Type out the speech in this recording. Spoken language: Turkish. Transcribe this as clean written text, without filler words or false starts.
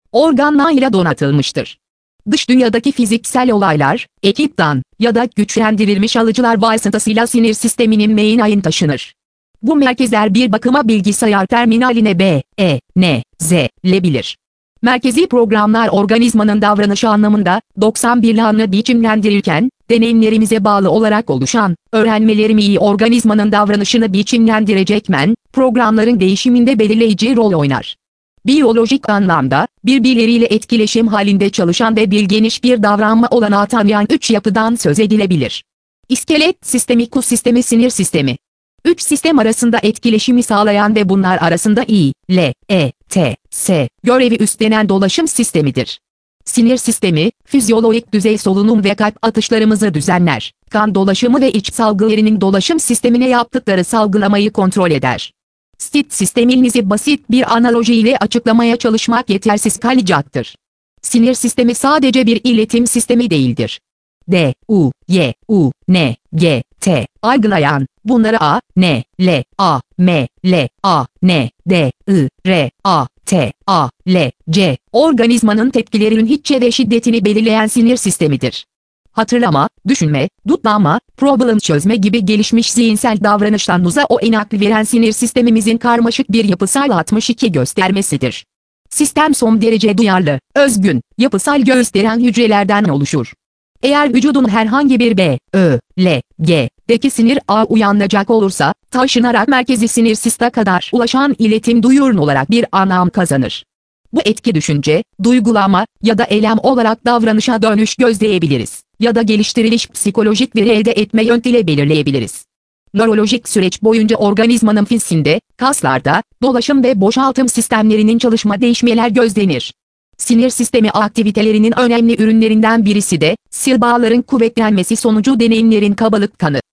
organlarıyla donatılmıştır. Dış dünyadaki fiziksel olaylar, ekiptan ya da güçlendirilmiş alıcılar vasıtasıyla sinir sisteminin main'ine taşınır. Bu merkezler bir bakıma bilgisayar terminaline benzeyebilir. Merkezi programlar organizmanın davranışı anlamında 91'li biçimlendirirken, deneyimlerimize bağlı olarak oluşan, öğrenmelerimiz organizmanın davranışını biçimlendirecekmen, programların değişiminde belirleyici rol oynar. Biyolojik anlamda, birbirleriyle etkileşim halinde çalışan ve geniş bir davranma olanağı tanıyan 3 yapıdan söz edilebilir. İskelet sistemi, kus sistemi, sinir sistemi. 3 sistem arasında etkileşimi sağlayan ve bunlar arasında I, L, E, T, S görevi üstlenen dolaşım sistemidir. Sinir sistemi, fizyolojik düzey solunum ve kalp atışlarımızı düzenler, kan dolaşımı ve iç salgılarının dolaşım sistemine yaptıkları salgılamayı kontrol eder. Sinir sisteminizi basit bir analoji ile açıklamaya çalışmak yetersiz kalacaktır. Sinir sistemi sadece bir iletim sistemi değildir. D, U, Y, U, N, G, T, algılayan, bunları A, N, L, A, M, L, A, N, D, I, R, A, T, A, L, C, organizmanın tepkilerinin hitçe ve şiddetini belirleyen sinir sistemidir. Hatırlama, düşünme, tutlama, problem çözme gibi gelişmiş zihinsel davranışlarımıza aklı veren sinir sistemimizin karmaşık bir yapısal 62 göstermesidir. Sistem son derece duyarlı, özgün, yapısal gösteren hücrelerden oluşur. Eğer vücudun herhangi bir B, Ö, L, G'deki sinir ağı uyanacak olursa, taşınarak merkezi sinir sisteme kadar ulaşan iletim duyurun olarak bir anlam kazanır. Bu etki düşünce, duygulama ya da eylem olarak davranışa dönüş gözleyebiliriz ya da geliştirilmiş psikolojik veri elde etme yöntemiyle belirleyebiliriz. Nörolojik süreç boyunca organizmanın fiziğinde, kaslarda, dolaşım ve boşaltım sistemlerinin çalışma değişmeler gözlenir. Sinir sistemi aktivitelerinin önemli ürünlerinden birisi de, sinir bağların kuvvetlenmesi sonucu deneyimlerin kabalık kanı.